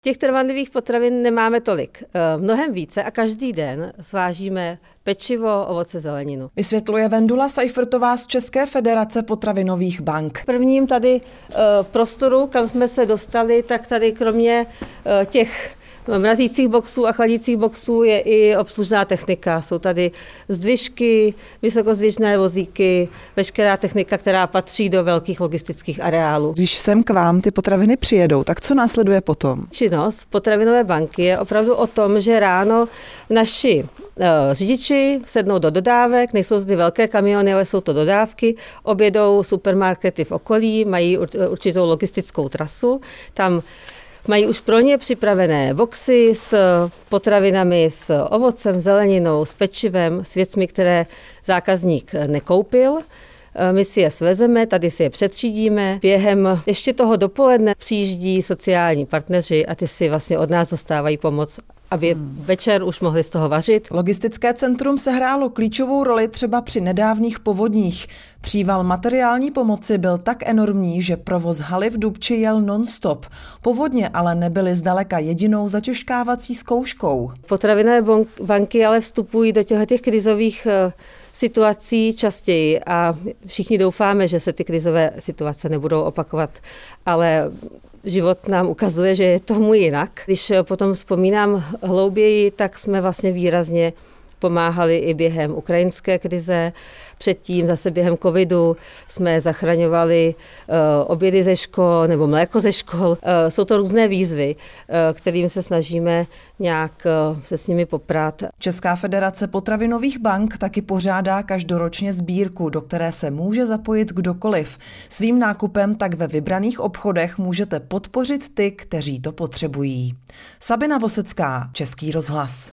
Těch trvanlivých potravin nemáme tolik, mnohem více a každý den svážíme pečivo, ovoce, zeleninu. Vysvětluje Vendula Seifrtová z České federace potravinových bank. V prvním tady prostoru, kam jsme se dostali, tak tady kromě těch mrazících boxů a chladících boxů je i obslužná technika. Jsou tady zdvižky, vysokozdvižné vozíky, veškerá technika, která patří do velkých logistických areálů. Když sem k vám ty potraviny přijedou, tak co následuje potom? Činnost potravinové banky je opravdu o tom, že ráno naši řidiči sednou do dodávek, nejsou to ty velké kamiony, ale jsou to dodávky, objedou supermarkety v okolí, mají určitou logistickou trasu, tam mají už pro ně připravené boxy s potravinami, s ovocem, zeleninou, s pečivem, s věcmi, které zákazník nekoupil. My si je svezeme, tady si je předřídíme. Během ještě toho dopoledne přijíždí sociální partneři a ty si vlastně od nás dostávají pomoc, aby večer už mohli z toho vařit. Logistické centrum sehrálo klíčovou roli třeba při nedávných povodních. Příval materiální pomoci byl tak enormní, že provoz haly v Dubči jel non-stop. Povodně ale nebyly zdaleka jedinou zatěžkávací zkouškou. Potravinové banky ale vstupují do těch krizových situací častěji a všichni doufáme, že se ty krizové situace nebudou opakovat, ale život nám ukazuje, že je tomu jinak. Když potom vzpomínám hlouběji, tak jsme vlastně výrazně pomáhali i během ukrajinské krize. Předtím zase během covidu jsme zachraňovali obědy ze škol nebo mléko ze škol. Jsou to různé výzvy, kterým se snažíme nějak se s nimi poprat. Česká federace potravinových bank taky pořádá každoročně sbírku, do které se může zapojit kdokoliv. Svým nákupem tak ve vybraných obchodech můžete podpořit ty, kteří to potřebují. Sabina Vosecká, Český rozhlas.